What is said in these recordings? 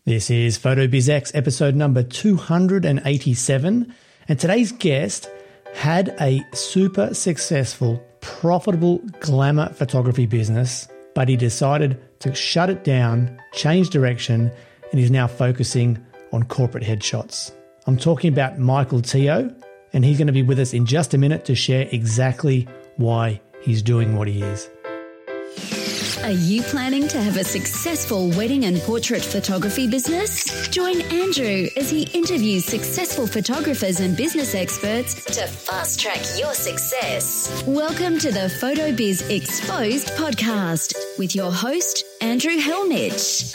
This is PhotoBizX episode number 287, and today's guest had a super successful, profitable glamour photography business, but he decided to shut it down, change direction, and is now focusing on corporate headshots. I'm talking about Michael Teo, and he's going to be with us in just a minute to share exactly why he's doing what he is. Are you planning to have a successful wedding and portrait photography business? Join Andrew as he interviews successful photographers and business experts to fast-track your success. Welcome to the PhotoBiz Exposed podcast with your host, Andrew Helmich.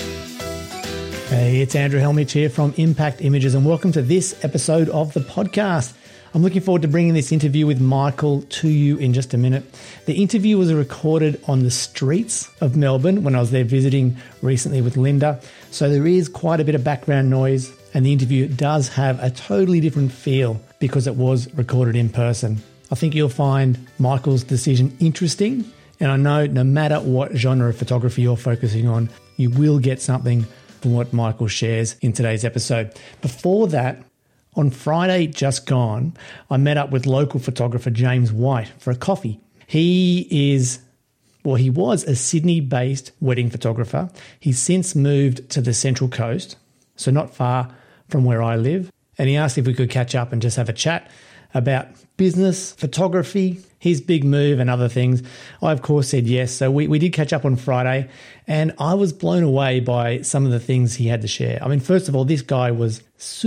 Hey, it's Andrew Helmich here from Impact Images, and welcome to this episode of the podcast. I'm looking forward to bringing this interview with Michael to you in just a minute. The interview was recorded on the streets of Melbourne when I was there visiting recently with Linda. So there is quite a bit of background noise, and the interview does have a totally different feel because it was recorded in person. I think you'll find Michael's decision interesting, and I know no matter what genre of photography you're focusing on, you will get something from what Michael shares in today's episode. Before that, on Friday just gone, I met up with local photographer James White for a coffee. He was a Sydney-based wedding photographer. He's since moved to the Central Coast, so not far from where I live. And he asked if we could catch up and just have a chat about business, photography, his big move and other things. I, of course, said yes. So we did catch up on Friday, and I was blown away by some of the things he had to share. I mean, first of all, this guy was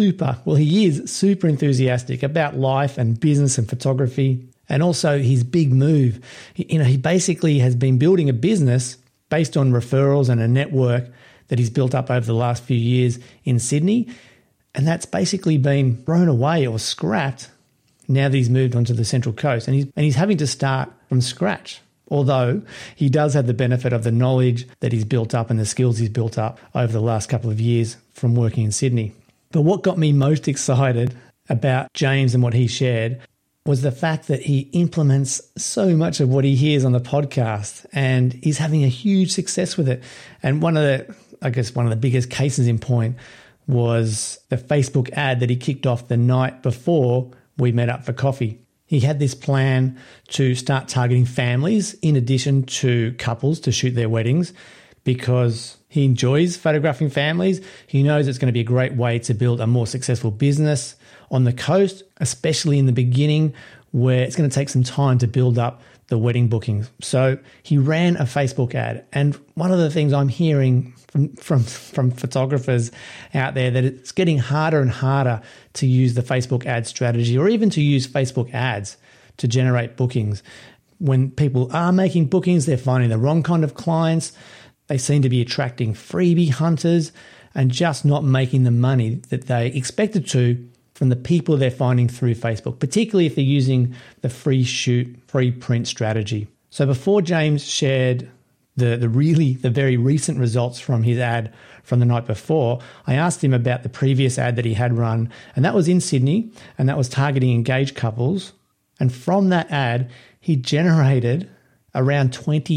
he is super enthusiastic about life and business and photography, and also his big move. He basically has been building a business based on referrals and a network that he's built up over the last few years in Sydney, and that's basically been thrown away or scrapped now that he's moved onto the Central Coast, and he's having to start from scratch. Although he does have the benefit of the knowledge that he's built up and the skills he's built up over the last couple of years from working in Sydney. But what got me most excited about James and what he shared was the fact that he implements so much of what he hears on the podcast, and he's having a huge success with it. And one of the biggest cases in point was the Facebook ad that he kicked off the night before we met up for coffee. He had this plan to start targeting families in addition to couples to shoot their weddings because he enjoys photographing families. He knows it's going to be a great way to build a more successful business on the coast, especially in the beginning where it's going to take some time to build up the wedding bookings. So he ran a Facebook ad. And one of the things I'm hearing from photographers out there that it's getting harder and harder to use the Facebook ad strategy or even to use Facebook ads to generate bookings. When people are making bookings, they're finding the wrong kind of clients. They seem to be attracting freebie hunters and just not making the money that they expected to from the people they're finding through Facebook, particularly if they're using the free shoot, free print strategy. So before James shared the very recent results from his ad from the night before, I asked him about the previous ad that he had run, and that was in Sydney, and that was targeting engaged couples. And from that ad, he generated around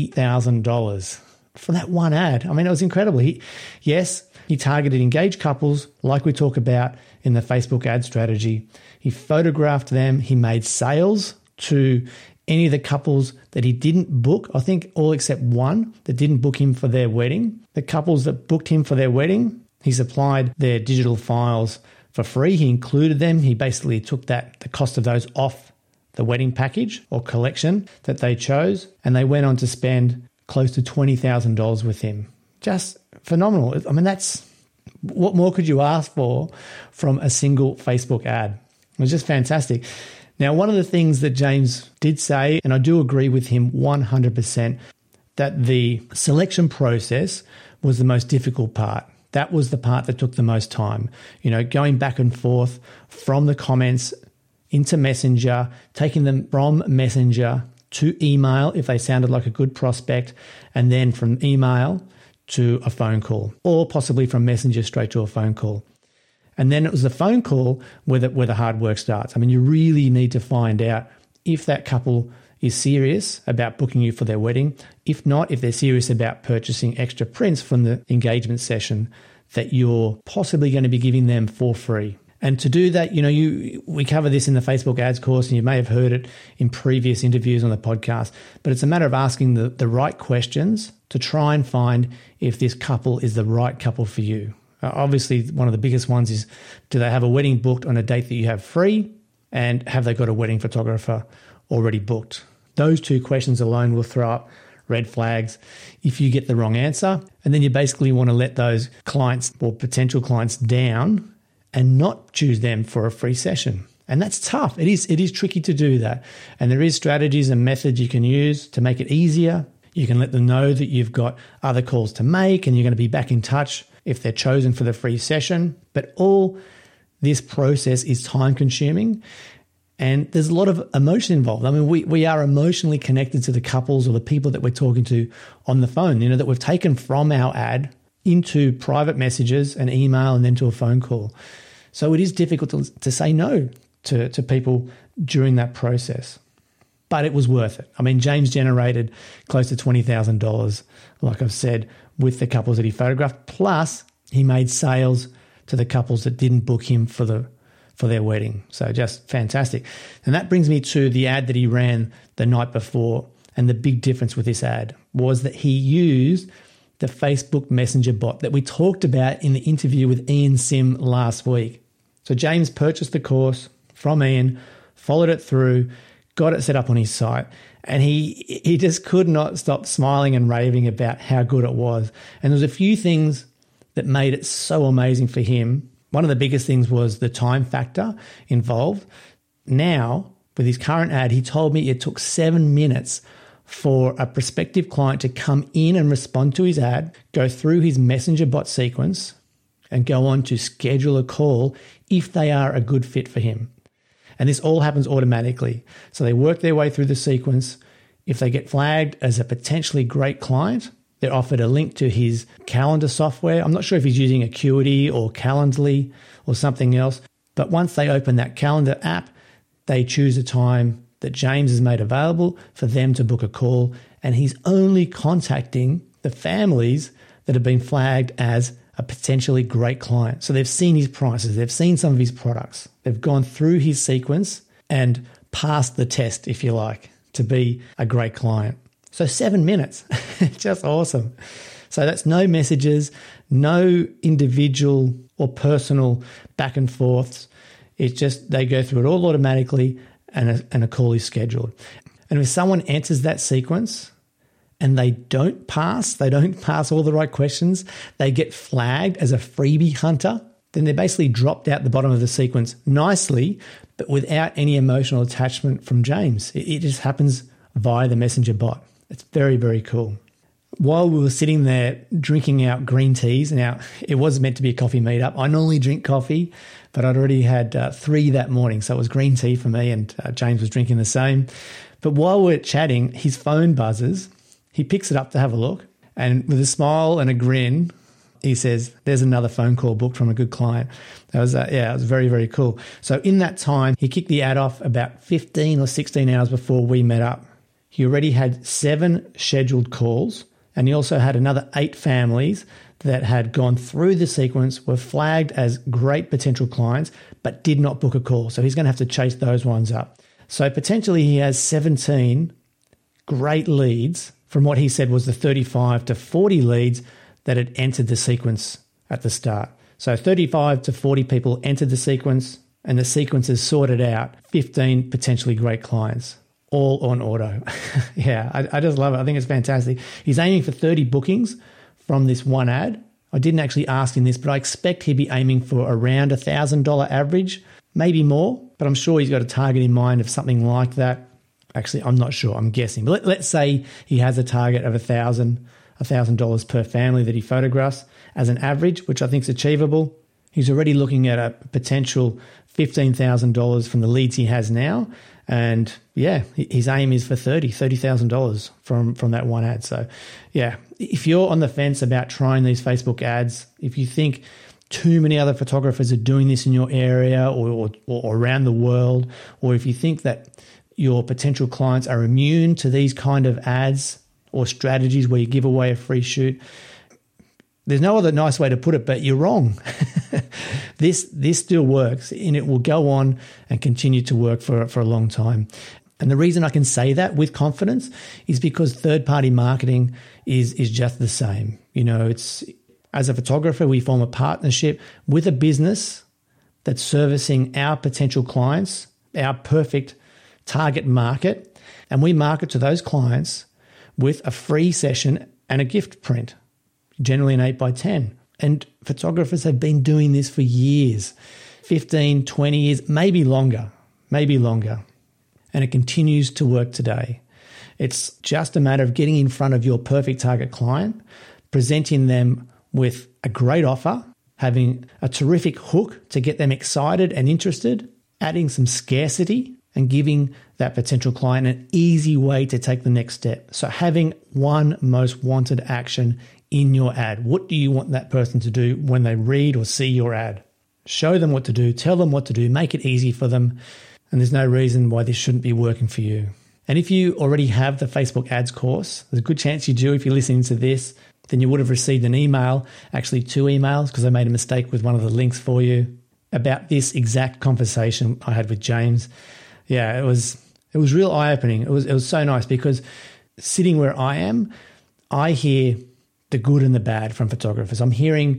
$20,000 from that one ad. I mean, it was incredible. He targeted engaged couples like we talk about in the Facebook ad strategy. He photographed them. He made sales to any of the couples that he didn't book, I think all except one that didn't book him for their wedding. The couples that booked him for their wedding, he supplied their digital files for free. He included them. He basically took the cost of those off the wedding package or collection that they chose, and they went on to spend close to $20,000 with him. Just phenomenal. I mean, what more could you ask for from a single Facebook ad? It was just fantastic. Now, one of the things that James did say, and I do agree with him 100%, that the selection process was the most difficult part. That was the part that took the most time. Going back and forth from the comments into Messenger, taking them from Messenger to email if they sounded like a good prospect, and then from email to a phone call, or possibly from Messenger straight to a phone call. And then it was the phone call where the hard work starts. I mean, you really need to find out if that couple is serious about booking you for their wedding. If not, if they're serious about purchasing extra prints from the engagement session, that you're possibly going to be giving them for free. And to do that, we cover this in the Facebook ads course, and you may have heard it in previous interviews on the podcast, but it's a matter of asking the right questions to try and find if this couple is the right couple for you. Obviously, one of the biggest ones is, do they have a wedding booked on a date that you have free? And have they got a wedding photographer already booked? Those two questions alone will throw up red flags if you get the wrong answer. And then you basically want to let those clients or potential clients down and not choose them for a free session. And that's tough. It is tricky to do that. And there is strategies and methods you can use to make it easier. You can let them know that you've got other calls to make and you're going to be back in touch if they're chosen for the free session. But all this process is time consuming and there's a lot of emotion involved. I mean, we are emotionally connected to the couples or the people that we're talking to on the phone, that we've taken from our ad into private messages, an email, and then to a phone call. So it is difficult to say no to people during that process. But it was worth it. I mean, James generated close to $20,000, like I've said, with the couples that he photographed. Plus, he made sales to the couples that didn't book him for their wedding. So just fantastic. And that brings me to the ad that he ran the night before. And the big difference with this ad was that he used the Facebook Messenger bot that we talked about in the interview with Ian Sim last week. So James purchased the course from Ian, followed it through, got it set up on his site, and he just could not stop smiling and raving about how good it was. And there was a few things that made it so amazing for him. One of the biggest things was the time factor involved. Now, with his current ad, he told me it took 7 minutes for a prospective client to come in and respond to his ad, go through his Messenger bot sequence, and go on to schedule a call if they are a good fit for him. And this all happens automatically. So they work their way through the sequence. If they get flagged as a potentially great client, they're offered a link to his calendar software. I'm not sure if he's using Acuity or Calendly or something else, but once they open that calendar app, they choose a time that James has made available for them to book a call, and he's only contacting the families that have been flagged as a potentially great client. So they've seen his prices, they've seen some of his products, they've gone through his sequence and passed the test, if you like, to be a great client. So 7 minutes, just awesome. So that's no messages, no individual or personal back and forths. It's just they go through it all automatically and a call is scheduled. And if someone enters that sequence and they don't pass all the right questions, they get flagged as a freebie hunter, then they're basically dropped out the bottom of the sequence nicely, but without any emotional attachment from James. It just happens via the Messenger bot. It's very, very cool. While we were sitting there drinking out green teas, now it was meant to be a coffee meetup. I normally drink coffee, but I'd already had 3 that morning. So it was green tea for me and James was drinking the same. But while we're chatting, his phone buzzes. He picks it up to have a look. And with a smile and a grin, he says, there's another phone call booked from a good client. It was very, very cool. So in that time, he kicked the ad off about 15 or 16 hours before we met up. He already had 7 scheduled calls. And he also had another 8 families that had gone through the sequence, were flagged as great potential clients, but did not book a call. So he's going to have to chase those ones up. So potentially he has 17 great leads from what he said was the 35 to 40 leads that had entered the sequence at the start. So 35 to 40 people entered the sequence, and the sequence has sorted out 15 potentially great clients. All on auto. Yeah, I just love it. I think it's fantastic. He's aiming for 30 bookings from this one ad. I didn't actually ask him this, but I expect he'd be aiming for around $1,000 average, maybe more, but I'm sure he's got a target in mind of something like that. Actually, I'm not sure. I'm guessing. But let's say he has a target of $1,000 per family that he photographs as an average, which I think is achievable. He's already looking at a potential $15,000 from the leads he has now. And yeah, his aim is for $30,000 from that one ad. So yeah, if you're on the fence about trying these Facebook ads, if you think too many other photographers are doing this in your area or around the world, or if you think that your potential clients are immune to these kind of ads or strategies where you give away a free shoot, there's no other nice way to put it, but you're wrong. This still works, and it will go on and continue to work for a long time. And the reason I can say that with confidence is because third-party marketing is just the same. It's, as a photographer, we form a partnership with a business that's servicing our potential clients, our perfect target market, and we market to those clients with a free session and a gift print, generally an 8x10. And photographers have been doing this for years, 15, 20 years, maybe longer. And it continues to work today. It's just a matter of getting in front of your perfect target client, presenting them with a great offer, having a terrific hook to get them excited and interested, adding some scarcity, and giving that potential client an easy way to take the next step. So having one most wanted action in your ad. What do you want that person to do when they read or see your ad? Show them what to do, tell them what to do, make it easy for them, and there's no reason why this shouldn't be working for you. And if you already have the Facebook ads course, there's a good chance you do if you're listening to this, then you would have received an email, actually 2 emails, because I made a mistake with one of the links for you, about this exact conversation I had with James. Yeah, it was real eye-opening. It was so nice because sitting where I am, I hear the good and the bad from photographers. I'm hearing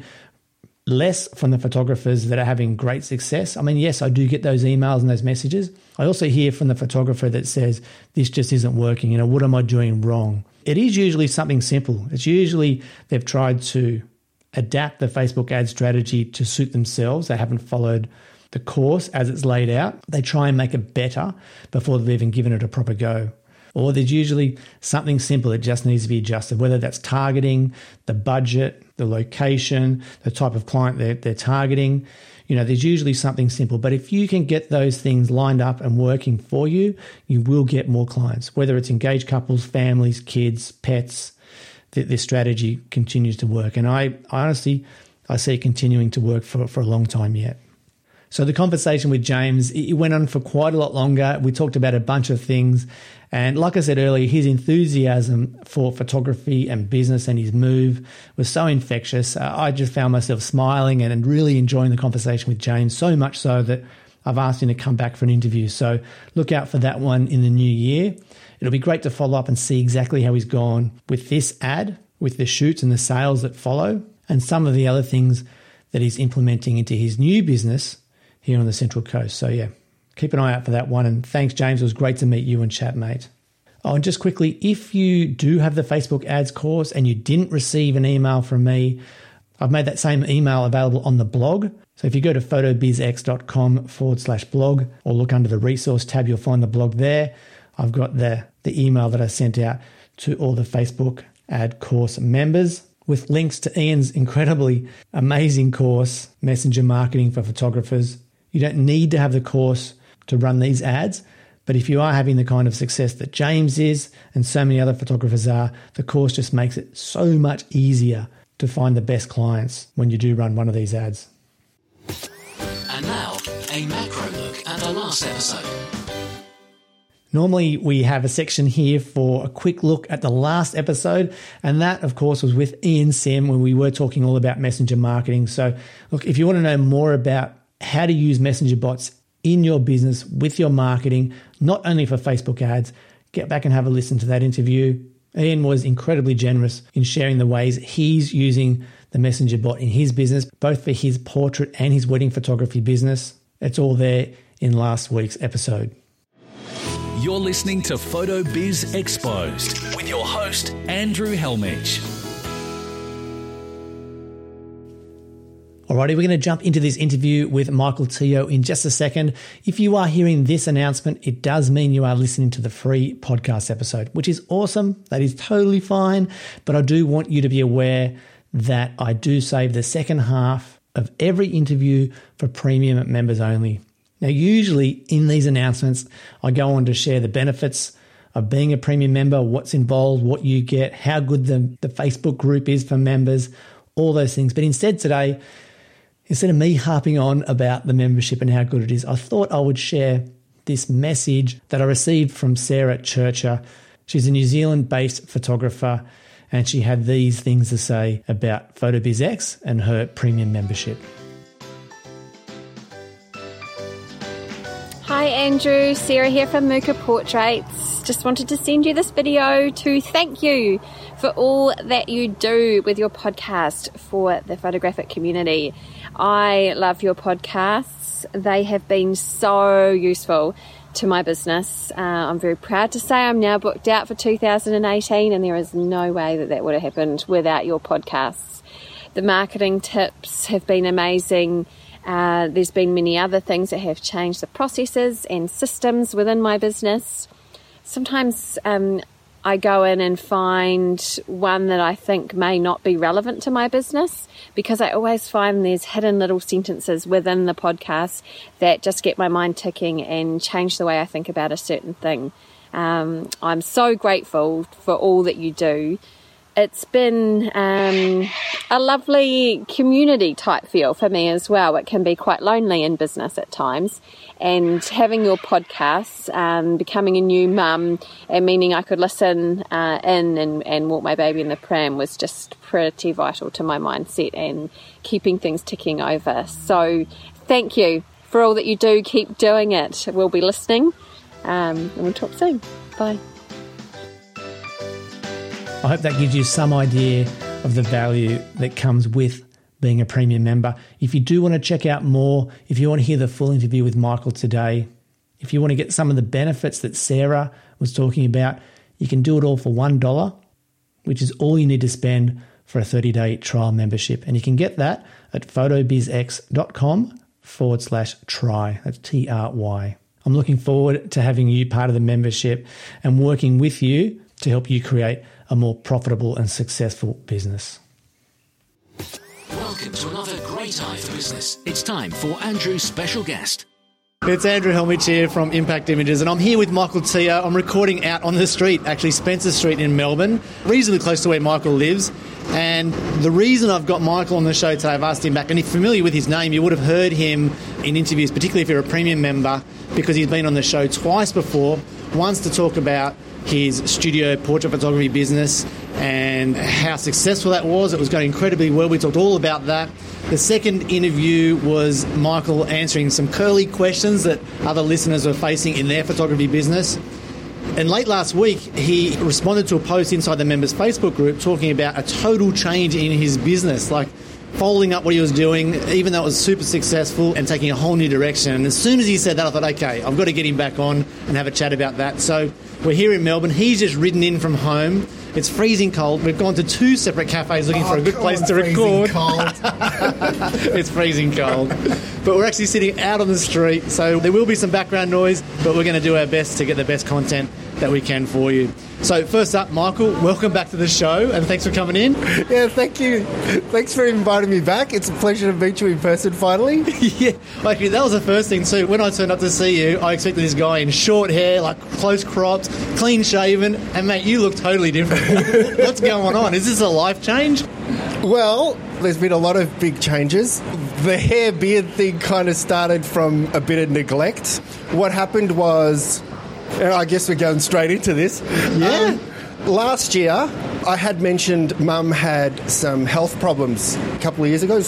less from the photographers that are having great success. I mean, yes, I do get those emails and those messages. I also hear from the photographer that says, this just isn't working. What am I doing wrong? It is usually something simple. It's usually they've tried to adapt the Facebook ad strategy to suit themselves. They haven't followed the course as it's laid out. They try and make it better before they've even given it a proper go. Or there's usually something simple that just needs to be adjusted, whether that's targeting, the budget, the location, the type of client they're targeting. There's usually something simple. But if you can get those things lined up and working for you, you will get more clients, whether it's engaged couples, families, kids, pets. This strategy continues to work. And I honestly see it continuing to work for a long time yet. So the conversation with James, it went on for quite a lot longer. We talked about a bunch of things. And like I said earlier, his enthusiasm for photography and business and his move was so infectious. I just found myself smiling and really enjoying the conversation with James, so much so that I've asked him to come back for an interview. So look out for that one in the new year. It'll be great to follow up and see exactly how he's gone with this ad, with the shoots and the sales that follow, and some of the other things that he's implementing into his new business here on the Central Coast. So yeah, keep an eye out for that one. And thanks, James. It was great to meet you and chat, mate. Oh, and just quickly, if you do have the Facebook ads course and you didn't receive an email from me, I've made that same email available on the blog. So if you go to photobizx.com/blog or look under the resource tab, you'll find the blog there. I've got the email that I sent out to all the Facebook ad course members with links to Ian's incredibly amazing course, Messenger Marketing for Photographers. You don't need to have the course to run these ads, but if you are having the kind of success that James is and so many other photographers are, the course just makes it so much easier to find the best clients when you do run one of these ads. And now, a macro look at the last episode. Normally, we have a section here for a quick look at the last episode, and that, of course, was with Ian Sim when we were talking all about messenger marketing. So, look, if you want to know more about how to use messenger bots in your business with your marketing, not only for Facebook ads, get back and have a listen to that interview. Ian was incredibly generous in sharing the ways he's using the messenger bot in his business, both for his portrait and his wedding photography business. It's all there in last week's episode. You're listening to Photo Biz Exposed with your host, Andrew Hellmich. Alrighty, we're going to jump into this interview with Michael Teo in just a second. If you are hearing this announcement, it does mean you are listening to the free podcast episode, which is awesome. That is totally fine. But I do want you to be aware that I do save the second half of every interview for premium members only. Now, usually in these announcements, I go on to share the benefits of being a premium member, what's involved, what you get, how good the Facebook group is for members, all those things. But instead today, instead of me harping on about the membership and how good it is, I thought I would share this message that I received from Sarah Churcher. She's a New Zealand-based photographer, and she had these things to say about PhotoBizX and her premium membership. Hi Andrew, Sarah here from Mooka Portraits. Just wanted to send you this video to thank you for all that you do with your podcast for the photographic community. I love your podcasts. They have been so useful to my business. I'm very proud to say I'm now booked out for 2018, and there is no way that would have happened without your podcasts. The marketing tips have been amazing. There's been many other things that have changed the processes and systems within my business. Sometimes I go in and find one that I think may not be relevant to my business, because I always find there's hidden little sentences within the podcast that just get my mind ticking and change the way I think about a certain thing. I'm so grateful for all that you do. It's been a lovely community type feel for me as well. It can be quite lonely in business at times, and having your podcasts, becoming a new mum, and meaning I could listen in and walk my baby in the pram was just pretty vital to my mindset and keeping things ticking over. So thank you for all that you do. Keep doing it. We'll be listening, and we'll talk soon. Bye. I hope that gives you some idea of the value that comes with being a premium member. If you do want to check out more, if you want to hear the full interview with Michael today, if you want to get some of the benefits that Sarah was talking about, you can do it all for $1, which is all you need to spend for a 30-day trial membership. And you can get that at photobizx.com/try. That's TRY. I'm looking forward to having you part of the membership and working with you to help you create a more profitable and successful business. Welcome to another great eye for business. It's time for Andrew's special guest. It's Andrew Hellmich here from Impact Images, and I'm here with Michael Teo. I'm recording out on the street, actually Spencer Street in Melbourne, reasonably close to where Michael lives. And the reason I've got Michael on the show today, I've asked him back, and if you're familiar with his name, you would have heard him in interviews, particularly if you're a premium member, because he's been on the show twice before. Once to talk about his studio portrait photography business and how successful that was. It was going incredibly well. We talked all about that. The second interview was Michael answering some curly questions that other listeners were facing in their photography business. And late last week, he responded to a post inside the members' Facebook group talking about a total change in his business, like folding up what he was doing, even though it was super successful, and taking a whole new direction. And as soon as he said that, I thought, okay, I've got to get him back on and have a chat about that. So we're here in Melbourne. He's just ridden in from home. It's freezing cold. We've gone to two separate cafes looking for a good place to record. It's freezing cold. But we're actually sitting out on the street, so there will be some background noise, but we're going to do our best to get the best content that we can for you. So first up, Michael, welcome back to the show, and thanks for coming in. Yeah, thank you. Thanks for inviting me back. It's a pleasure to meet you in person finally. Yeah, actually, that was the first thing too. When I turned up to see you, I expected this guy in short hair, like close cropped, clean shaven, and mate, you look totally different. What's going on? Is this a life change? Well, there's been a lot of big changes. The hair beard thing kind of started from a bit of neglect. What happened was, and I guess we're going straight into this. Yeah. Last year, I had mentioned Mum had some health problems a couple of years ago. It was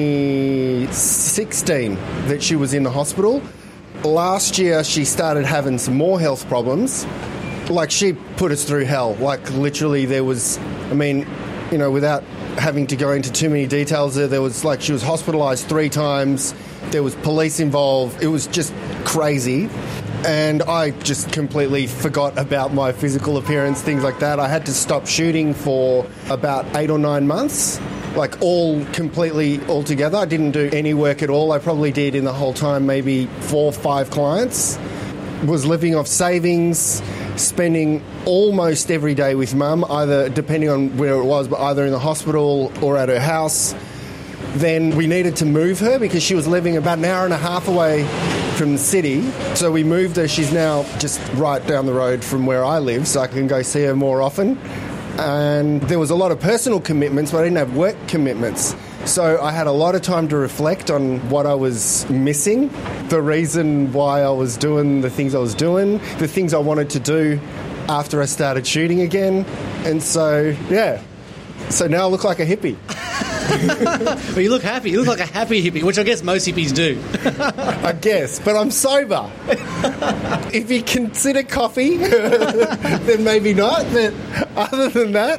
2016 that she was in the hospital. Last year, she started having some more health problems. Like, she put us through hell. Like, literally, there was, I mean, you know, without having to go into too many details, there was, like, she was hospitalised 3 times. There was police involved. It was just crazy. And I just completely forgot about my physical appearance, things like that. I had to stop shooting for about 8 or 9 months, like all together. I didn't do any work at all. I probably did in the whole time maybe 4 or 5 clients. Was living off savings, spending almost every day with Mum, either, depending on where it was, but either in the hospital or at her house. Then we needed to move her because she was living about an hour and a half away from the city. So we moved her. She's now just right down the road from where I live, so I can go see her more often. And there was a lot of personal commitments, but I didn't have work commitments. So I had a lot of time to reflect on what I was missing, the reason why I was doing the things I was doing, the things I wanted to do after I started shooting again. And so, yeah. So now I look like a hippie. Well, you look happy. You look like a happy hippie, which I guess most hippies do. I guess, but I'm sober. If you consider coffee, then maybe not. But other than that...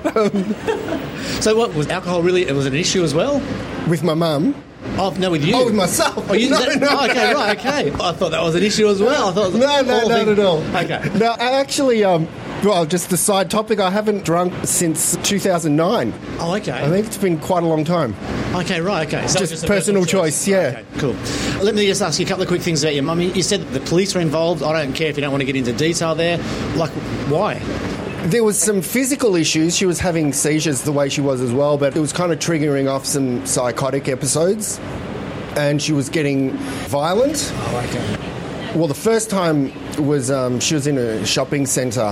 So what, was alcohol really... It was an issue as well? With my mum. Oh, no, with you? Oh, with myself. Oh, you, okay, right, okay. I thought that was an issue as well. I thought no, not at all. Okay. No, I actually... well, just the side topic, I haven't drunk since 2009. Oh, okay. I think it's been quite a long time. Okay, right, okay. So just personal choice, yeah. Okay, cool. Let me just ask you a couple of quick things about your mum. You said that the police were involved. I don't care if you don't want to get into detail there. Like, why? There was some physical issues. She was having seizures the way she was as well, but it was kind of triggering off some psychotic episodes. And she was getting violent. Oh, okay. Well, the first time was she was in a shopping centre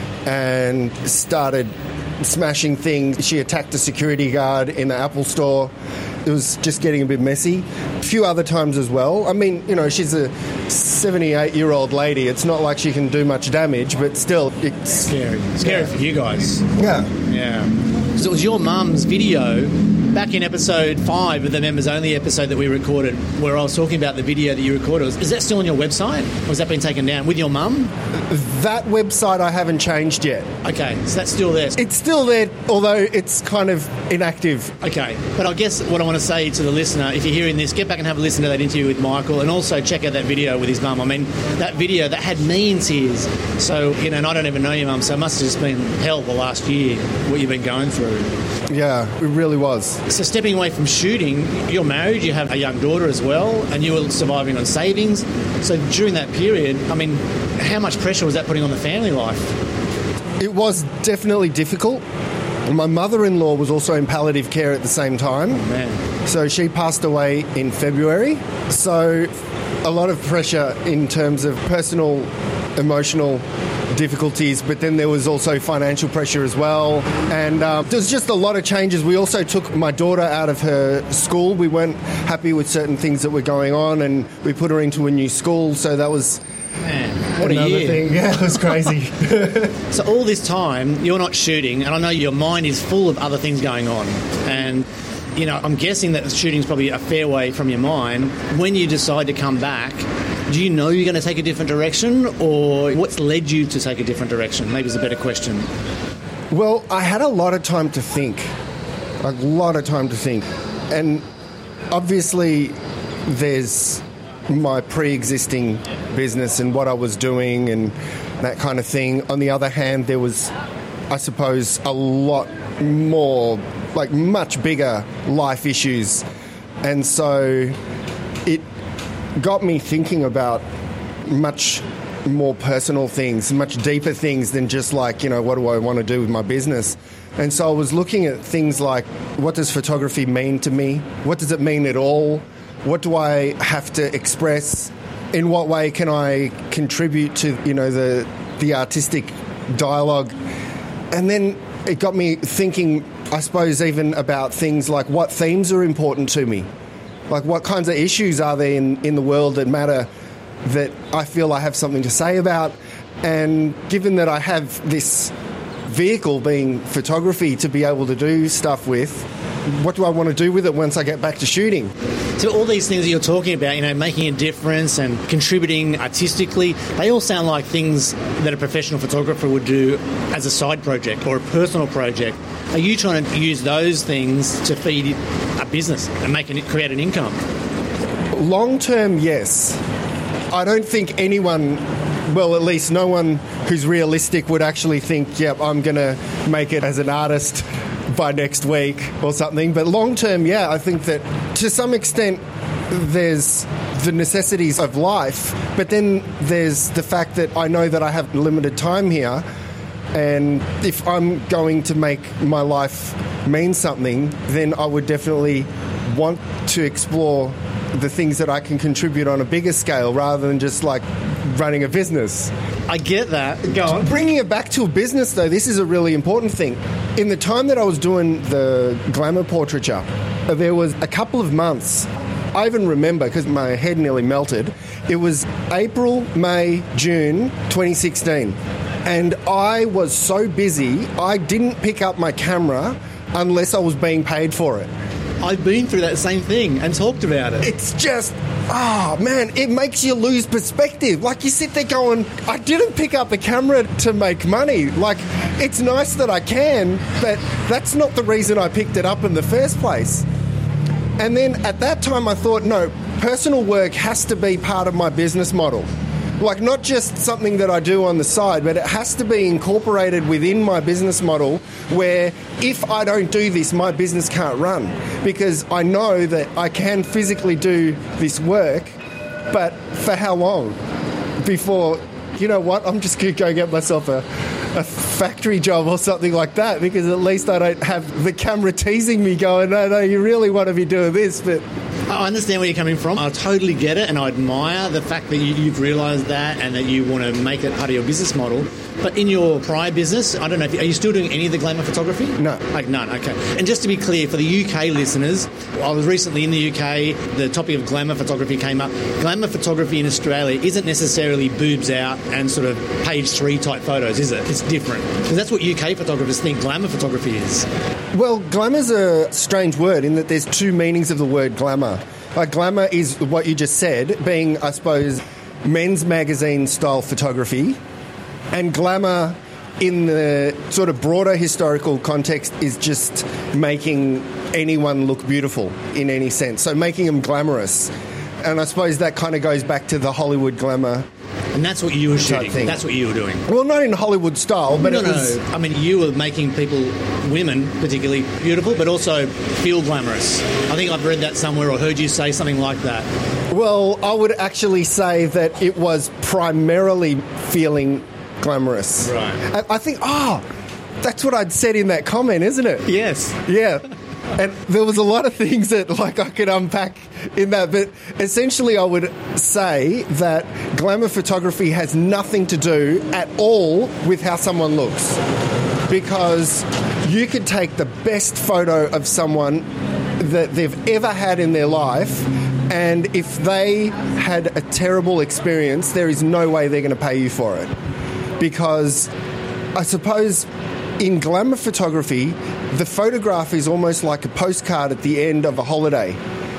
and started smashing things. She attacked a security guard in the Apple store. It was just getting a bit messy. A few other times as well. I mean, you know, she's a 78-year-old lady. It's not like she can do much damage, but still, it's... Scary for you guys. Yeah. Yeah. So it was your mum's video back in episode 5 of the Members Only episode that we recorded, where I was talking about the video that you recorded. Is that still on your website? Or has that been taken down with your mum? That website I haven't changed yet. Okay, so that's still there. It's still there, although it's kind of inactive. Okay, but I guess what I want to say to the listener, if you're hearing this, get back and have a listen to that interview with Michael, and also check out that video with his mum. I mean, that video, that had me in tears. So, you know, and I don't even know your mum, so it must have just been hell the last year, what you've been going through. Yeah, it really was. So stepping away from shooting, you're married, you have a young daughter as well, and you were surviving on savings. So during that period, I mean, how much pressure was that putting on the family life? It was definitely difficult. My mother-in-law was also in palliative care at the same time. Oh, man. So she passed away in February. So a lot of pressure in terms of personal, emotional difficulties, but then there was also financial pressure as well. And there was just a lot of changes. We also took my daughter out of her school. We weren't happy with certain things that were going on, and we put her into a new school. So that was... Man, what another a year. thing. Yeah, it was crazy. So all this time, you're not shooting, and I know your mind is full of other things going on. And, you know, I'm guessing that shooting's probably a fair way from your mind. When you decide to come back, do you know you're going to take a different direction, or what's led you to take a different direction? Maybe it's a better question. Well, I had a lot of time to think. A lot of time to think. And obviously there's my pre-existing business and what I was doing and that kind of thing. On the other hand, there was, I suppose, a lot more, like much bigger life issues. And so it got me thinking about much more personal things, much deeper things than just like, you know, what do I want to do with my business? And so I was looking at things like, what does photography mean to me? What does it mean at all? What do I have to express? In what way can I contribute to, you know, the artistic dialogue? And then it got me thinking, I suppose, even about things like what themes are important to me. Like what kinds of issues are there in the world that matter that I feel I have something to say about? And given that I have this vehicle being photography to be able to do stuff with, what do I want to do with it once I get back to shooting? So all these things that you're talking about, you know, making a difference and contributing artistically, they all sound like things that a professional photographer would do as a side project or a personal project. Are you trying to use those things to feed a business and create an income? Long term, yes. I don't think anyone, well, at least no one who's realistic would actually think, yep, I'm going to make it as an artist by next week or something. But long term, yeah, I think that to some extent there's the necessities of life, but then there's the fact that I know that I have limited time here, and if I'm going to make my life mean something, then I would definitely want to explore the things that I can contribute on a bigger scale rather than just like running a business. I get that. Go on. Bringing it back to a business, though, this is a really important thing. In the time that I was doing the glamour portraiture, there was a couple of months, I even remember because my head nearly melted, it was April, May, June 2016. And I was so busy, I didn't pick up my camera unless I was being paid for it. I've been through that same thing and talked about it. It's just, man, it makes you lose perspective. Like, you sit there going, I didn't pick up the camera to make money. Like, it's nice that I can, but that's not the reason I picked it up in the first place. And then at that time I thought, no, personal work has to be part of my business model. Like, not just something that I do on the side, but it has to be incorporated within my business model, where if I don't do this, my business can't run. Because I know that I can physically do this work, but for how long? Before, you know what, I'm just going to go get myself a factory job or something like that, because at least I don't have the camera teasing me going, no, you really want to be doing this, but... I understand where you're coming from. I totally get it, and I admire the fact that you've realised that and that you want to make it part of your business model. But in your prior business, I don't know, are you still doing any of the glamour photography? No. Like, none, okay. And just to be clear, for the UK listeners, I was recently in the UK, the topic of glamour photography came up. Glamour photography in Australia isn't necessarily boobs out and sort of page 3 type photos, is it? It's different. Because that's what UK photographers think glamour photography is. Well, glamour's a strange word in that there's two meanings of the word glamour. Like, glamour is what you just said, being, I suppose, men's magazine style photography, and glamour in the sort of broader historical context is just making anyone look beautiful in any sense, so making them glamorous. And I suppose that kind of goes back to the Hollywood glamour. And that's what you were shooting. Thing. That's what you were doing. Well, not in Hollywood style, but it was... No. I mean, you were making people, women particularly, beautiful, but also feel glamorous. I think I've read that somewhere or heard you say something like that. Well, I would actually say that it was primarily feeling glamorous. Right. I think, that's what I'd said in that comment, isn't it? Yes. Yeah. And there was a lot of things that, like, I could unpack in that, but essentially I would say that glamour photography has nothing to do at all with how someone looks. Because you could take the best photo of someone that they've ever had in their life, and if they had a terrible experience, there is no way they're going to pay you for it. Because I suppose in glamour photography, the photograph is almost like a postcard at the end of a holiday.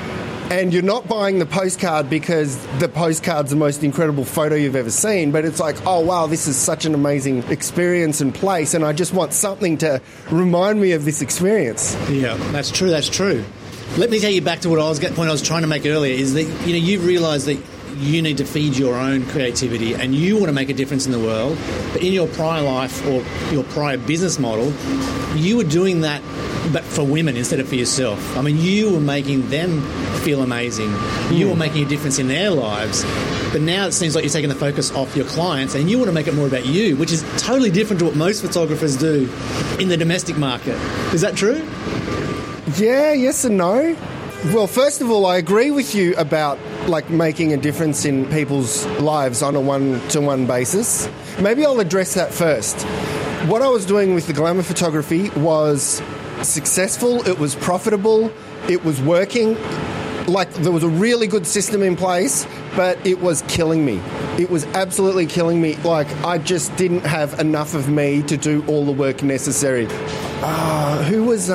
And you're not buying the postcard because the postcard's the most incredible photo you've ever seen, but it's like, oh, wow, this is such an amazing experience and place, and I just want something to remind me of this experience. Yeah, that's true, that's true. Let me take you back to what point I was trying to make earlier, is that, you know, you've realised that you need to feed your own creativity and you want to make a difference in the world. But in your prior life or your prior business model, you were doing that but for women instead of for yourself. I mean, you were making them feel amazing. You were making a difference in their lives. But now it seems like you're taking the focus off your clients and you want to make it more about you, which is totally different to what most photographers do in the domestic market. Is that true? Yeah, yes and no. Well, first of all, I agree with you about, like, making a difference in people's lives on a one-to-one basis. Maybe I'll address that first. What I was doing with the glamour photography was successful, it was profitable, it was working. Like, there was a really good system in place, but it was killing me. It was absolutely killing me. Like, I just didn't have enough of me to do all the work necessary. Who was...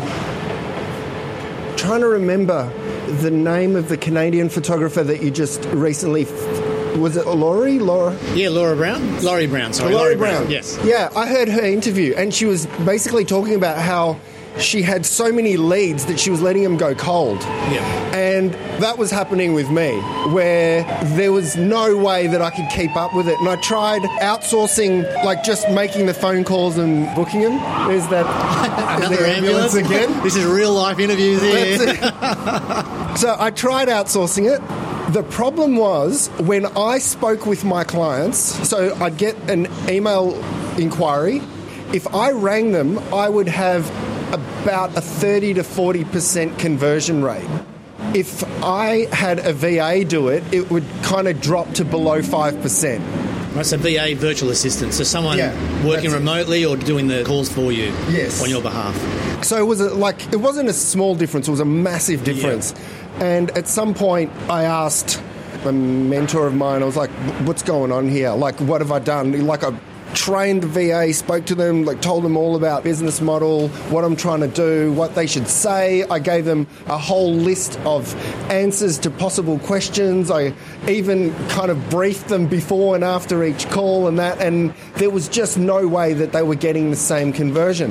trying to remember the name of the Canadian photographer that you just recently... Was it Laurie? Laura? Yeah, Laurie Brown. Laurie Brown. Yes. Yeah, I heard her interview, and she was basically talking about how she had so many leads that she was letting them go cold. Yeah. And that was happening with me, where there was no way that I could keep up with it. And I tried outsourcing, like just making the phone calls and booking them. There's that... Another ambulance again? This is real life interviews here. So I tried outsourcing it. The problem was when I spoke with my clients, so I'd get an email inquiry. If I rang them, I would have about a 30 to 40% conversion rate. If I had a VA do it, it would kind of drop to below 5%. Right, so VA, virtual assistant, so someone working remotely or doing the calls for you on your behalf. So it was it wasn't a small difference, it was a massive difference. Yeah. And at some point I asked a mentor of mine, I was like, what's going on here? Like, what have I done? Like, I trained the VA, spoke to them, like told them all about business model, what I'm trying to do, what they should say. I gave them a whole list of answers to possible questions. I even kind of briefed them before and after each call and that, and there was just no way that they were getting the same conversion.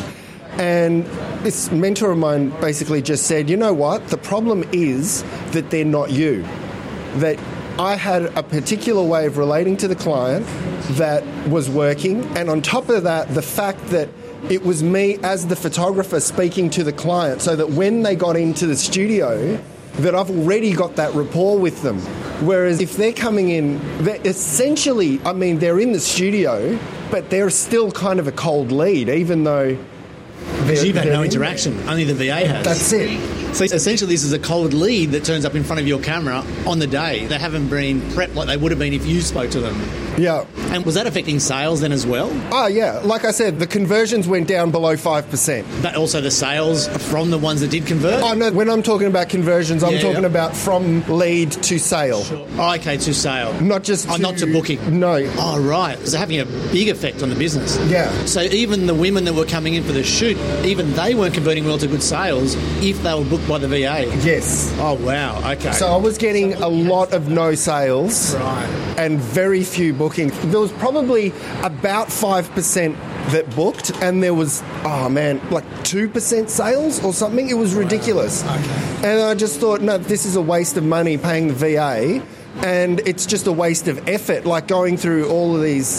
And this mentor of mine basically just said, you know what, the problem is that they're not you. That I had a particular way of relating to the client that was working, and on top of that, the fact that it was me as the photographer speaking to the client, so that when they got into the studio, that I've already got that rapport with them. Whereas if they're coming in, they're essentially, I mean, they're in the studio, but they're still kind of a cold lead, even though... Because you've had no interaction, only the VA has. That's it. So essentially this is a cold lead that turns up in front of your camera on the day. They haven't been prepped like they would have been if you spoke to them. Yeah. And was that affecting sales then as well? Oh, yeah. Like I said, the conversions went down below 5%. But also the sales from the ones that did convert? Oh, no. When I'm talking about conversions, I'm talking about from lead to sale. Sure. Oh, okay, to sale. Not just not to booking? No. Oh, right. So having a big effect on the business. Yeah. So even the women that were coming in for the shoot, even they weren't converting well to good sales if they were booked by the VA? Yes. Oh, wow. Okay. So I was getting a lot of no sales. Right. And very few bookings. There was probably about 5% that booked, and there was, like 2% sales or something. It was ridiculous. Okay. And I just thought, no, this is a waste of money paying the VA, and it's just a waste of effort, like going through all of these,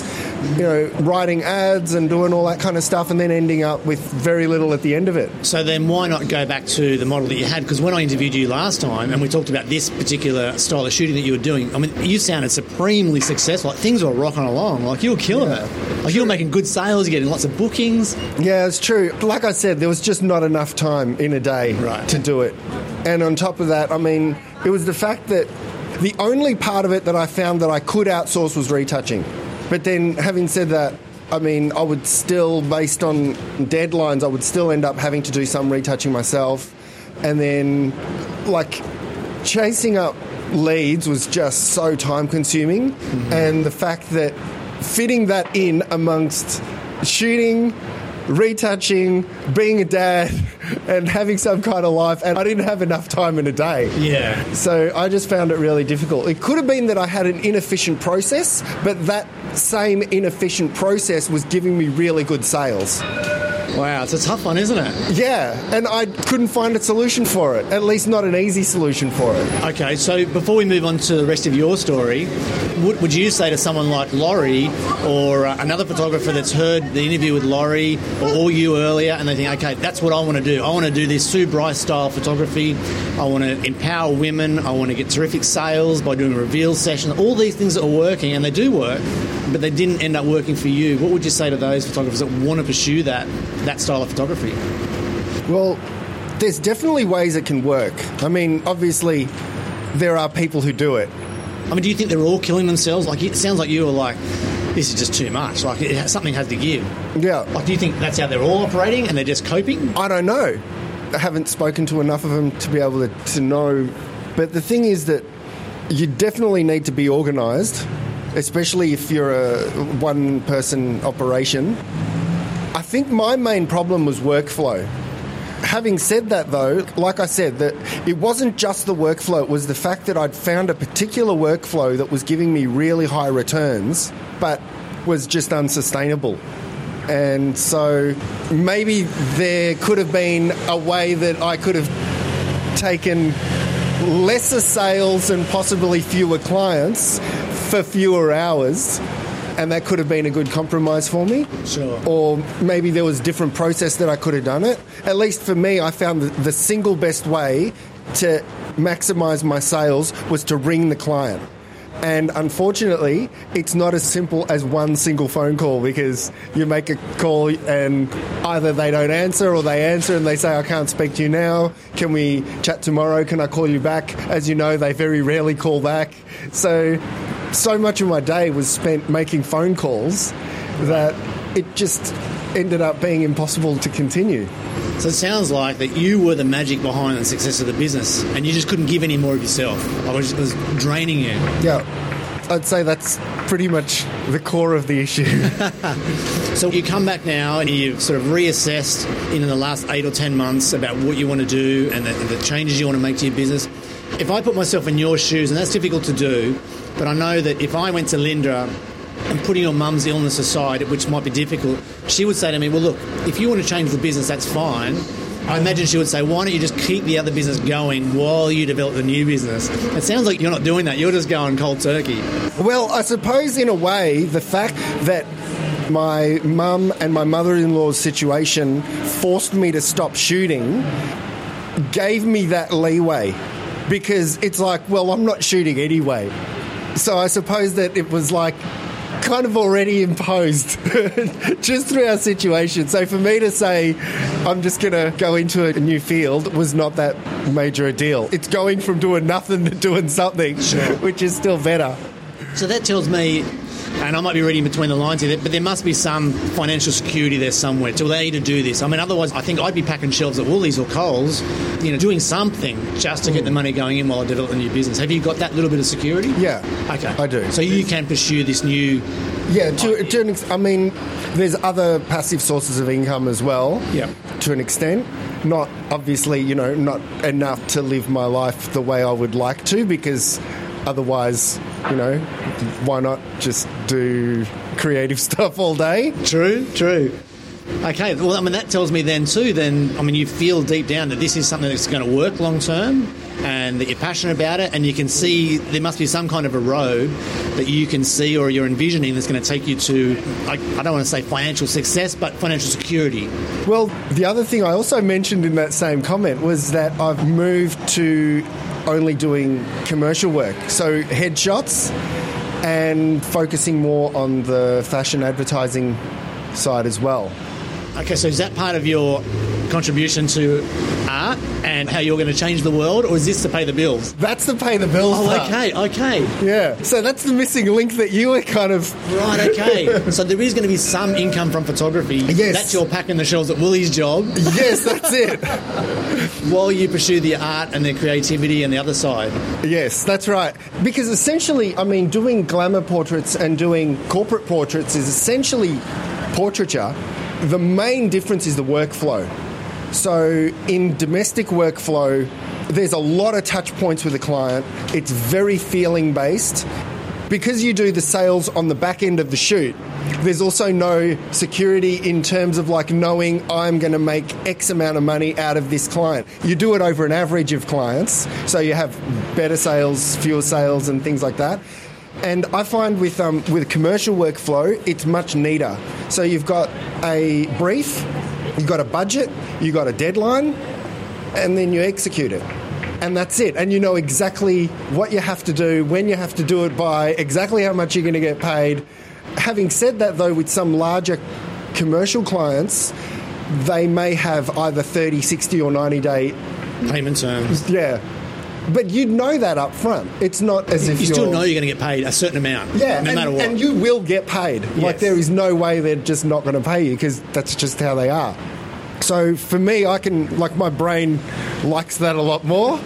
writing ads and doing all that kind of stuff and then ending up with very little at the end of it. So then why not go back to the model that you had? Because when I interviewed you last time and we talked about this particular style of shooting that you were doing, I mean, you sounded supremely successful. Like, things were rocking along. Like, you were killing it. Like, you were making good sales, you're getting lots of bookings. Yeah, it's true. Like I said, there was just not enough time in a day to do it. And on top of that, I mean, it was the fact that the only part of it that I found that I could outsource was retouching. But then, having said that, I mean, I would still, based on deadlines, I would still end up having to do some retouching myself. And then, like, chasing up leads was just so time-consuming. Mm-hmm. And the fact that fitting that in amongst shooting, retouching, being a dad, and having some kind of life, and I didn't have enough time in a day. Yeah. So I just found it really difficult. It could have been that I had an inefficient process, but that same inefficient process was giving me really good sales. Wow, it's a tough one, isn't it? Yeah, and I couldn't find a solution for it, at least not an easy solution for it. Okay, so before we move on to the rest of your story, would you say to someone like Laurie or another photographer that's heard the interview with Laurie or you earlier and they think, okay, that's what I want to do. I want to do this Sue Bryce style photography. I want to empower women. I want to get terrific sales by doing reveal sessions. All these things that are working, and they do work, but they didn't end up working for you. What would you say to those photographers that want to pursue that style of photography? Well, there's definitely ways it can work. I mean, obviously, there are people who do it. I mean, do you think they're all killing themselves? Like, it sounds like you were like, this is just too much. Like, something has to give. Yeah. Like, do you think that's how they're all operating and they're just coping? I don't know. I haven't spoken to enough of them to be able to know. But the thing is that you definitely need to be organised, especially if you're a one-person operation. I think my main problem was workflow. Having said that, though, like I said, that it wasn't just the workflow, it was the fact that I'd found a particular workflow that was giving me really high returns, but was just unsustainable. And so maybe there could have been a way that I could have taken lesser sales and possibly fewer clients for fewer hours, and that could have been a good compromise for me. Sure. Or maybe there was a different process that I could have done it. At least for me, I found that the single best way to maximise my sales was to ring the client. And unfortunately, it's not as simple as one single phone call, because you make a call and either they don't answer or they answer and they say, I can't speak to you now. Can we chat tomorrow? Can I call you back? As you know, they very rarely call back. So much of my day was spent making phone calls that it just ended up being impossible to continue. So it sounds like that you were the magic behind the success of the business and you just couldn't give any more of yourself. It was draining you. Yeah. I'd say that's pretty much the core of the issue. So you come back now and you've sort of reassessed in the last 8 or 10 months about what you want to do and the changes you want to make to your business. If I put myself in your shoes, and that's difficult to do, but I know that if I went to Linda and putting your mum's illness aside, which might be difficult, she would say to me, well, look, if you want to change the business, that's fine. I imagine she would say, why don't you just keep the other business going while you develop the new business? It sounds like you're not doing that. You're just going cold turkey. Well, I suppose in a way, the fact that my mum and my mother-in-law's situation forced me to stop shooting gave me that leeway, because it's like, well, I'm not shooting anyway. So I suppose that it was like kind of already imposed just through our situation. So for me to say I'm just going to go into a new field was not that major a deal. It's going from doing nothing to doing something, which is still better. So that tells me, and I might be reading between the lines here, but there must be some financial security there somewhere to allow you to do this. I mean, otherwise I think I'd be packing shelves at Woolies or Coles, doing something just to get the money going in while I develop a new business. Have you got that little bit of security? Yeah. Okay. I do. So you can pursue this new... Yeah, I mean, there's other passive sources of income as well, to an extent. Not, obviously, not enough to live my life the way I would like to, because otherwise, why not just do creative stuff all day? True. Okay, well, I mean, that tells me then too, you feel deep down that this is something that's going to work long term and that you're passionate about it, and you can see there must be some kind of a road that you can see or you're envisioning that's going to take you to, I don't want to say financial success, but financial security. Well, the other thing I also mentioned in that same comment was that I've moved to only doing commercial work, so headshots, and focusing more on the fashion advertising side as well. Okay, so is that part of your contribution to art and how you're going to change the world, or is this to pay the bills? That's to pay the bills. Oh, okay. Yeah, so that's the missing link that you were kind of... Right, okay. So there is going to be some income from photography. Yes. That's your packing the shelves at Woolies job. Yes, that's it. While you pursue the art and the creativity and the other side. Yes, that's right. Because essentially, doing glamour portraits and doing corporate portraits is essentially portraiture. The main difference is the workflow. So in domestic workflow, there's a lot of touch points with the client. It's very feeling based. Because you do the sales on the back end of the shoot, there's also no security in terms of knowing I'm going to make X amount of money out of this client. You do it over an average of clients, so you have better sales, fewer sales and things like that. And I find with commercial workflow, it's much neater. So you've got a brief, you've got a budget, you've got a deadline, and then you execute it. And that's it. And you know exactly what you have to do, when you have to do it by, exactly how much you're going to get paid. Having said that, though, with some larger commercial clients, they may have either 30, 60 or 90-day... payment terms. Yeah. But you'd know that up front. It's not as if you still know you're going to get paid a certain amount, no matter what. And you will get paid. Yes. There is no way they're just not going to pay you, because that's just how they are. So for me, I can, my brain likes that a lot more.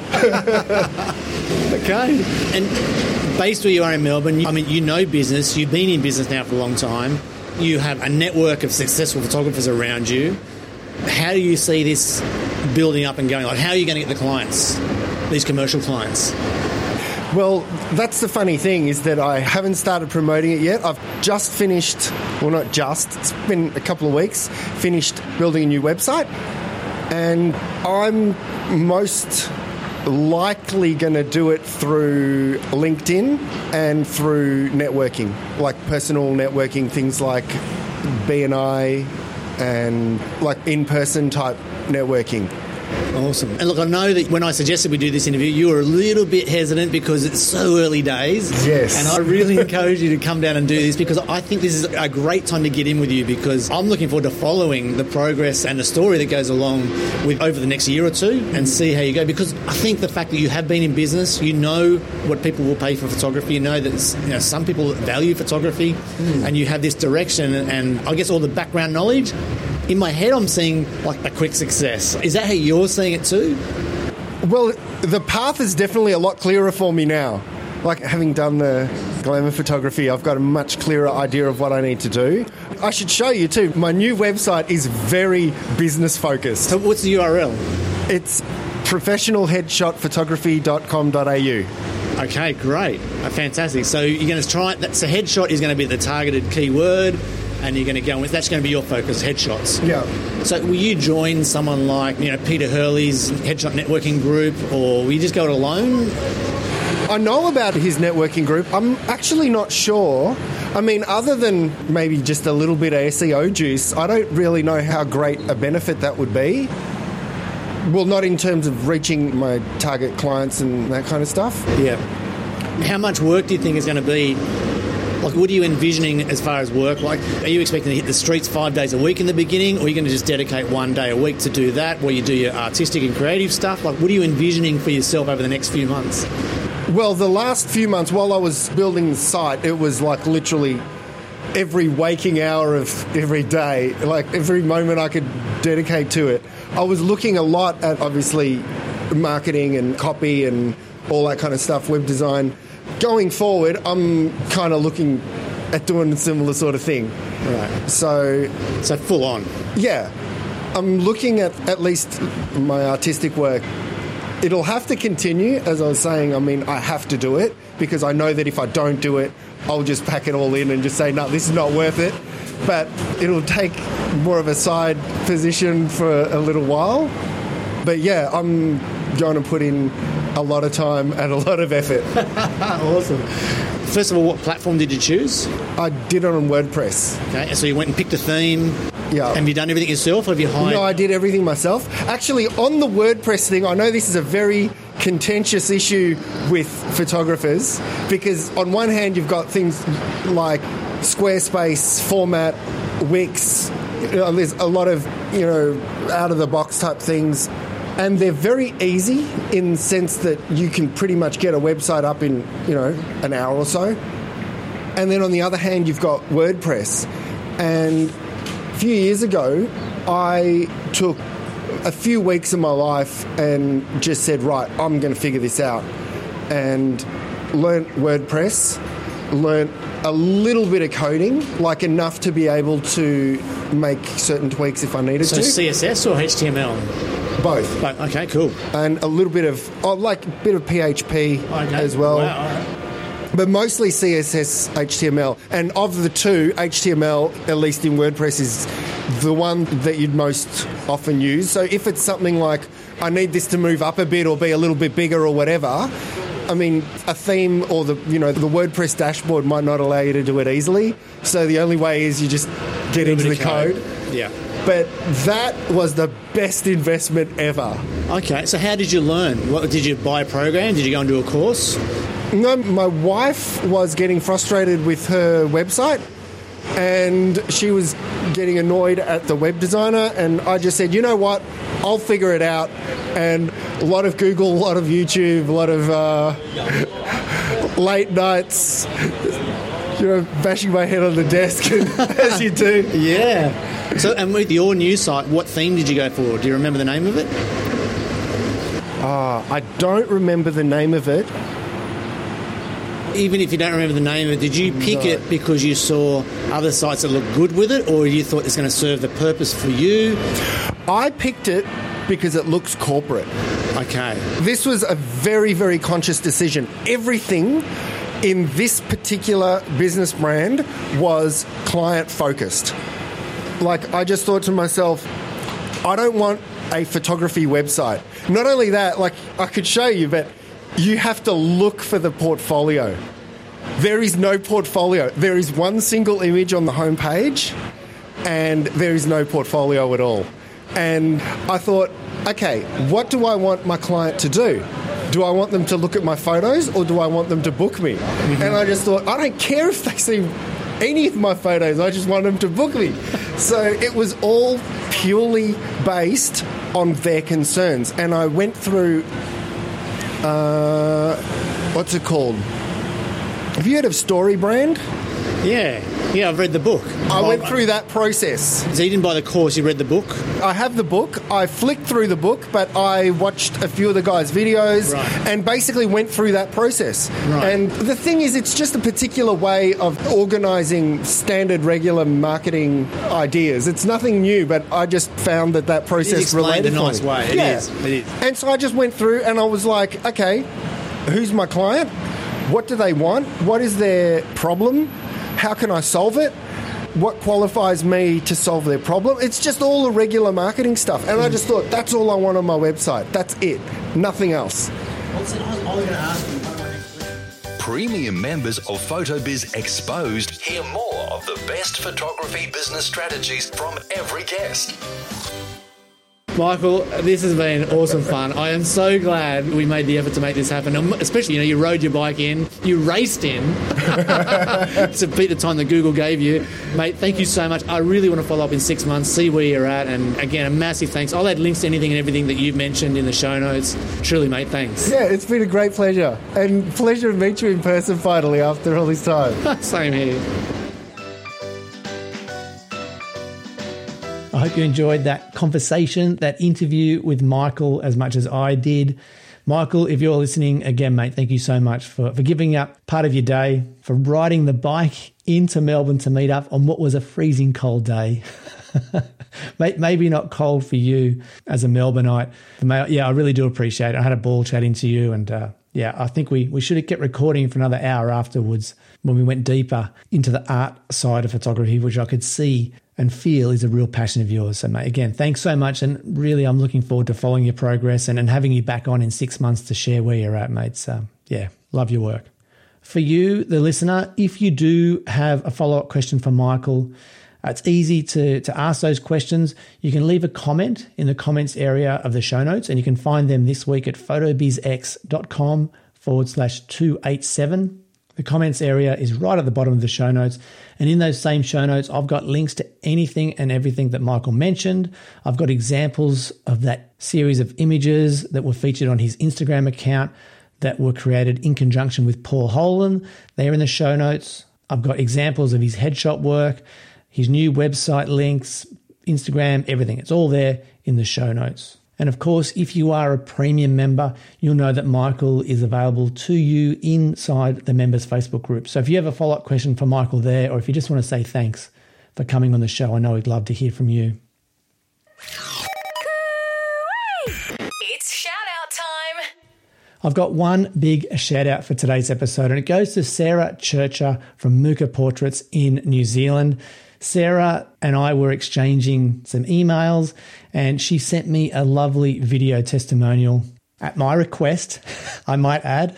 Okay. And based where you are in Melbourne, you know business. You've been in business now for a long time. You have a network of successful photographers around you. How do you see this building up and going? How are you going to get the clients, these commercial clients? Well, that's the funny thing, is that I haven't started promoting it yet. I've just finished, well, not just, it's been a couple of weeks, finished building a new website. And I'm most likely going to do it through LinkedIn and through networking, like personal networking, things like BNI and in-person type networking. Awesome. And look, I know that when I suggested we do this interview, you were a little bit hesitant because it's so early days. Yes. And I really encourage you to come down and do this, because I think this is a great time to get in with you, because I'm looking forward to following the progress and the story that goes along with over the next year or two and see how you go. Because I think the fact that you have been in business, you know what people will pay for photography, you know that some people value photography, and you have this direction and I guess all the background knowledge. In my head, I'm seeing a quick success. Is that how you're seeing it too? Well, the path is definitely a lot clearer for me now. Having done the glamour photography, I've got a much clearer idea of what I need to do. I should show you too. My new website is very business focused. So what's the URL? It's professionalheadshotphotography.com.au. Okay, great. Fantastic. So you're going to try it. So headshot is going to be the targeted keyword, and you're going to go with that's going to be your focus, headshots. Yeah. So will you join someone like Peter Hurley's headshot networking group, or will you just go it alone? I know about his networking group. I'm actually not sure. I mean, other than maybe just a little bit of SEO juice, I don't really know how great a benefit that would be. Well, not in terms of reaching my target clients and that kind of stuff. Yeah. How much work do you think is going to be? Like, what are you envisioning as far as work? Like, are you expecting to hit the streets 5 days a week in the beginning, or are you going to just dedicate 1 day a week to do that, where you do your artistic and creative stuff? Like, what are you envisioning for yourself over the next few months? Well, the last few months, while I was building the site, it was like literally every waking hour of every day, like every moment I could dedicate to it. I was looking a lot at, obviously, marketing and copy and all that kind of stuff, web design. Going forward, I'm kind of looking at doing a similar sort of thing. Right. So full on. Yeah. I'm looking at least my artistic work. It'll have to continue, as I was saying. I mean, I have to do it because I know that if I don't do it, I'll just pack it all in and just say, no, this is not worth it. But it'll take more of a side position for a little while. But yeah, I'm going to put in a lot of time and a lot of effort. Awesome. First of all, what platform did you choose? I did it on WordPress. Okay, so you went and picked a theme. Yeah. Have you done everything yourself, or have you hired? No, I did everything myself. Actually, on the WordPress thing, I know this is a very contentious issue with photographers because on one hand you've got things like Squarespace, Format, Wix. There's a lot of, out-of-the-box type things. And they're very easy in the sense that you can pretty much get a website up in, an hour or so. And then on the other hand, you've got WordPress. And a few years ago, I took a few weeks of my life and just said, right, I'm going to figure this out. And learnt WordPress, learnt a little bit of coding, like enough to be able to make certain tweaks if I needed to. So CSS or HTML? Both. Okay, cool. And a little bit of, PHP as well. Wow. But mostly CSS, HTML. And of the two, HTML, at least in WordPress, is the one that you'd most often use. So if it's something like, I need this to move up a bit or be a little bit bigger or whatever, I mean, a theme or the WordPress dashboard might not allow you to do it easily. So the only way is you just get into the code. Yeah. But that was the best investment ever. Okay, so how did you learn? Did you buy a program? Did you go and do a course? No, my wife was getting frustrated with her website and she was getting annoyed at the web designer, and I just said, you know what, I'll figure it out. And a lot of Google, a lot of YouTube, a lot of late nights, bashing my head on the desk as you do. Yeah. So, and with your new site, what theme did you go for? Do you remember the name of it? I don't remember the name of it. Even if you don't remember the name of it, did you pick it because you saw other sites that looked good with it, or you thought it's going to serve the purpose for you? I picked it because it looks corporate. Okay. This was a very, very conscious decision. Everything in this particular business brand was client-focused. Like, I just thought to myself, I don't want a photography website. Not only that, like, I could show you, but you have to look for the portfolio. There is no portfolio. There is one single image on the homepage, and there is no portfolio at all. And I thought, okay, what do I want my client to do? Do I want them to look at my photos, or do I want them to book me? Mm-hmm. And I just thought, I don't care if they see any of my photos, I just want them to book me. So it was all purely based on their concerns. And I went through, what's it called? Have you heard of StoryBrand? Yeah, I've read the book. I went through that process. So you didn't buy the course, you read the book? I have the book. I flicked through the book, but I watched a few of the guys' videos and basically went through that process. Right. And the thing is, it's just a particular way of organising standard, regular marketing ideas. It's nothing new, but I just found that process related in a nice way. It is. And so I just went through and I was like, okay, who's my client? What do they want? What is their problem? How can I solve it? What qualifies me to solve their problem? It's just all the regular marketing stuff. And I just thought, that's all I want on my website. That's it. Nothing else. I was going to ask you. Premium members of PhotoBiz Exposed hear more of the best photography business strategies from every guest. Michael, this has been awesome fun. I am so glad we made the effort to make this happen. Especially, you rode your bike in, you raced in to beat the time that Google gave you. Mate, thank you so much. I really want to follow up in 6 months, see where you're at. And again, a massive thanks. I'll add links to anything and everything that you've mentioned in the show notes. Truly, mate, thanks. Yeah, it's been a great pleasure. And pleasure to meet you in person finally after all this time. Same here. I hope you enjoyed that conversation, that interview with Michael as much as I did. Michael, if you're listening, again, mate, thank you so much for giving up part of your day, for riding the bike into Melbourne to meet up on what was a freezing cold day. Maybe not cold for you as a Melbourneite. Yeah, I really do appreciate it. I had a ball chatting to you and I think we should have kept recording for another hour afterwards when we went deeper into the art side of photography, which I could see and feel is a real passion of yours. So, mate, again, thanks so much. And really, I'm looking forward to following your progress and having you back on in 6 months to share where you're at, mate. So, love your work. For you, the listener, if you do have a follow-up question for Michael, it's easy to ask those questions. You can leave a comment in the comments area of the show notes, and you can find them this week at photobizx.com/287. The comments area is right at the bottom of the show notes. And in those same show notes, I've got links to anything and everything that Michael mentioned. I've got examples of that series of images that were featured on his Instagram account that were created in conjunction with Paul Holan. They're in the show notes. I've got examples of his headshot work, his new website links, Instagram, everything. It's all there in the show notes. And of course, if you are a premium member, you'll know that Michael is available to you inside the members Facebook group. So if you have a follow-up question for Michael there, or if you just want to say thanks for coming on the show, I know he'd love to hear from you. It's shout-out time. I've got one big shout-out for today's episode, and it goes to Sarah Churcher from Muka Portraits in New Zealand. Sarah and I were exchanging some emails and she sent me a lovely video testimonial at my request, I might add.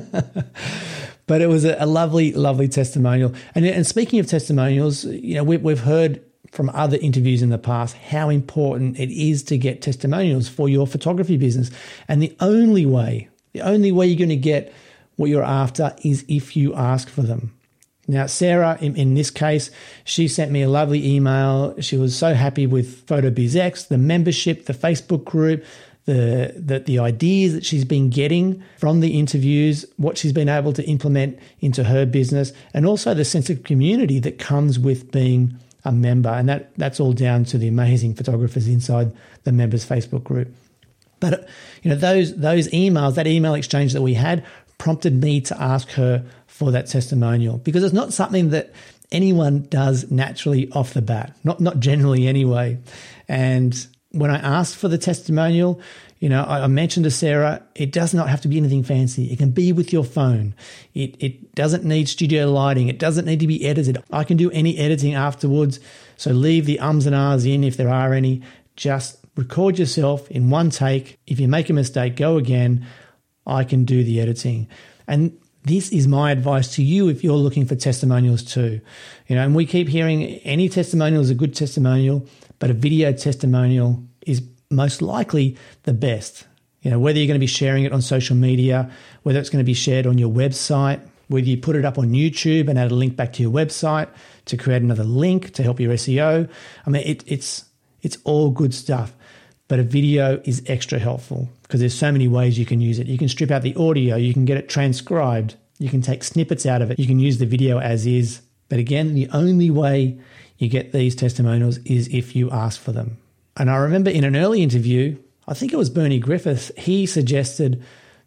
But it was a lovely, lovely testimonial. And speaking of testimonials, we've heard from other interviews in the past how important it is to get testimonials for your photography business. And the only way you're going to get what you're after is if you ask for them. Now, Sarah, in this case, she sent me a lovely email. She was so happy with PhotoBizX, the membership, the Facebook group, the ideas that she's been getting from the interviews, what she's been able to implement into her business, and also the sense of community that comes with being a member. And that's all down to the amazing photographers inside the members Facebook group. But those emails, that email exchange that we had, prompted me to ask her for that testimonial, because it's not something that anyone does naturally off the bat, not generally anyway. And when I asked for the testimonial, I mentioned to Sarah, it does not have to be anything fancy. It can be with your phone. It doesn't need studio lighting. It doesn't need to be edited. I can do any editing afterwards. So leave the ums and ahs in if there are any. Just record yourself in one take. If you make a mistake, go again. I can do the editing. And this is my advice to you if you're looking for testimonials too. And we keep hearing any testimonial is a good testimonial, but a video testimonial is most likely the best. Whether you're going to be sharing it on social media, whether it's going to be shared on your website, whether you put it up on YouTube and add a link back to your website to create another link to help your SEO. I mean, it's all good stuff. But a video is extra helpful because there's so many ways you can use it. You can strip out the audio, you can get it transcribed, you can take snippets out of it, you can use the video as is. But again, the only way you get these testimonials is if you ask for them. And I remember in an early interview, I think it was Bernie Griffiths, he suggested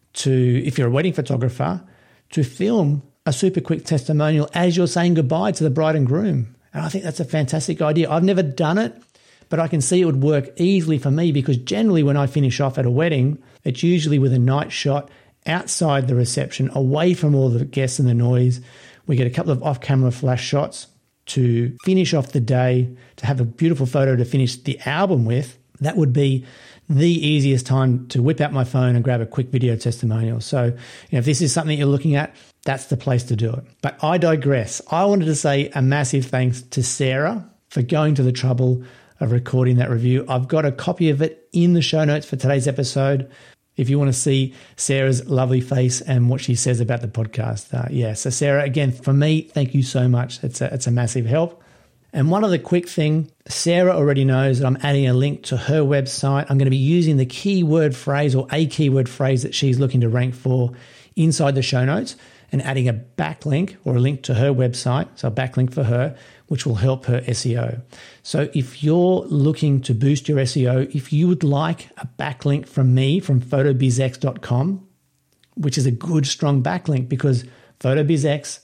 if you're a wedding photographer, to film a super quick testimonial as you're saying goodbye to the bride and groom. And I think that's a fantastic idea. I've never done it, but I can see it would work easily for me because generally when I finish off at a wedding, it's usually with a night shot outside the reception, away from all the guests and the noise. We get a couple of off-camera flash shots to finish off the day, to have a beautiful photo to finish the album with. That would be the easiest time to whip out my phone and grab a quick video testimonial. So, if this is something you're looking at, that's the place to do it. But I digress. I wanted to say a massive thanks to Sarah for going to the trouble of recording that review. I've got a copy of it in the show notes for today's episode if you want to see Sarah's lovely face and what she says about the podcast. So Sarah, again, for me, thank you so much. It's a massive help. And one other quick thing, Sarah already knows that I'm adding a link to her website. I'm going to be using the keyword phrase or a keyword phrase that she's looking to rank for inside the show notes and adding a backlink or a link to her website, so a backlink for her, which will help her SEO. So if you're looking to boost your SEO, if you would like a backlink from me, from photobizx.com, which is a good, strong backlink because PhotoBizX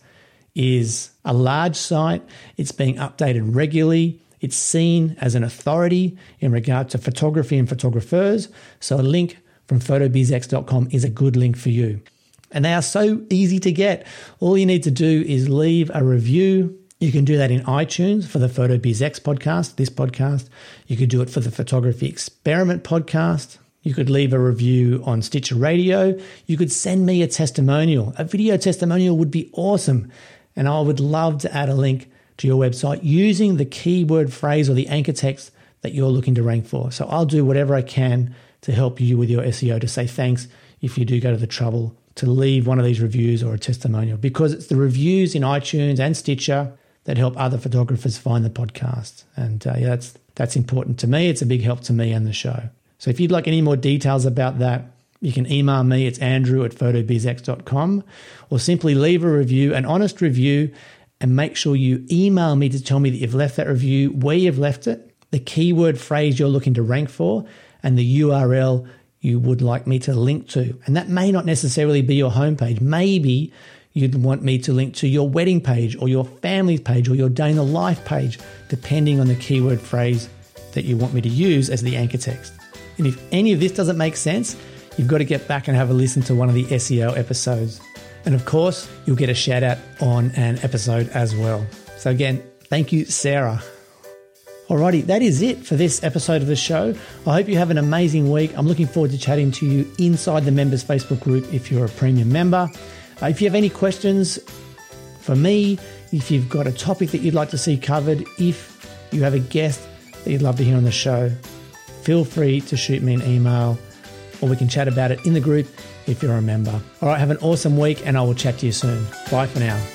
is a large site. It's being updated regularly. It's seen as an authority in regard to photography and photographers. So a link from photobizx.com is a good link for you. And they are so easy to get. All you need to do is leave a review. You can do that in iTunes for the PhotoBizX podcast, this podcast. You could do it for the Photography Experiment podcast. You could leave a review on Stitcher Radio. You could send me a testimonial. A video testimonial would be awesome. And I would love to add a link to your website using the keyword phrase or the anchor text that you're looking to rank for. So I'll do whatever I can to help you with your SEO, to say thanks if you do go to the trouble to leave one of these reviews or a testimonial, because it's the reviews in iTunes and Stitcher that help other photographers find the podcast. And that's important to me. It's a big help to me and the show. So if you'd like any more details about that, you can email me. It's andrew@photobizx.com, or simply leave a review, an honest review, and make sure you email me to tell me that you've left that review, where you've left it, the keyword phrase you're looking to rank for, and the URL you would like me to link to. And that may not necessarily be your homepage. Maybe you'd want me to link to your wedding page or your family's page or your day in the life page, depending on the keyword phrase that you want me to use as the anchor text. And if any of this doesn't make sense, you've got to get back and have a listen to one of the SEO episodes. And of course, you'll get a shout out on an episode as well. So again, thank you, Sarah. Alrighty, that is it for this episode of the show. I hope you have an amazing week. I'm looking forward to chatting to you inside the members Facebook group if you're a premium member. If you have any questions for me, if you've got a topic that you'd like to see covered, if you have a guest that you'd love to hear on the show, feel free to shoot me an email, or we can chat about it in the group if you're a member. All right, have an awesome week, and I will chat to you soon. Bye for now.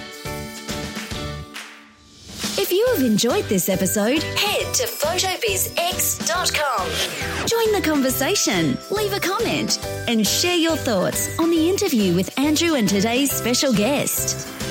If you have enjoyed this episode, head to photobizx.com. Join the conversation, leave a comment, and share your thoughts on the interview with Andrew and today's special guest.